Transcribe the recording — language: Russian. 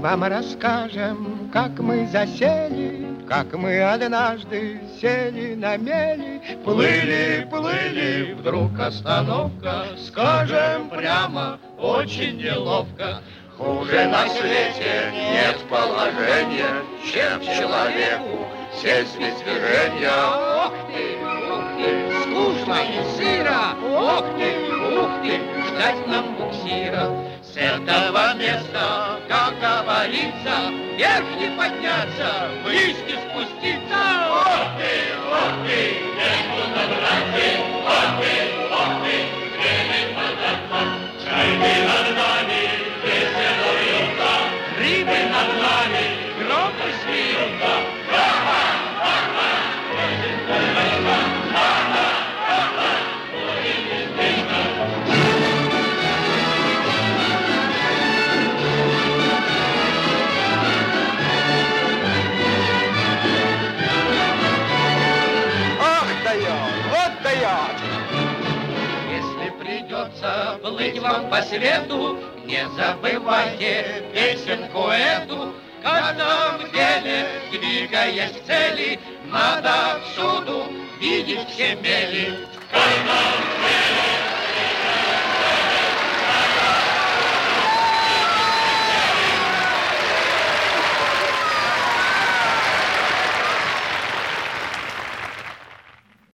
вам расскажем, как мы засели, как мы однажды сели на мели. Плыли, плыли, вдруг остановка, скажем прямо, очень неловко. Хуже на свете нет положения, чем человеку сесть без движения. Ох ты, скучно и сыро, ох ты, ждать нам буксира. С этого места, как говорится, вверх не подняться, вниз не спуститься. Ох ты, нету доброты, ох ты, время податно. Шайки над нами, песня льются, рыбы над нами, громко смеются. Плыть вам по свету, не забывайте песенку эту. В каждом деле, двигаясь к цели, надо всюду видеть все мели. В каждом деле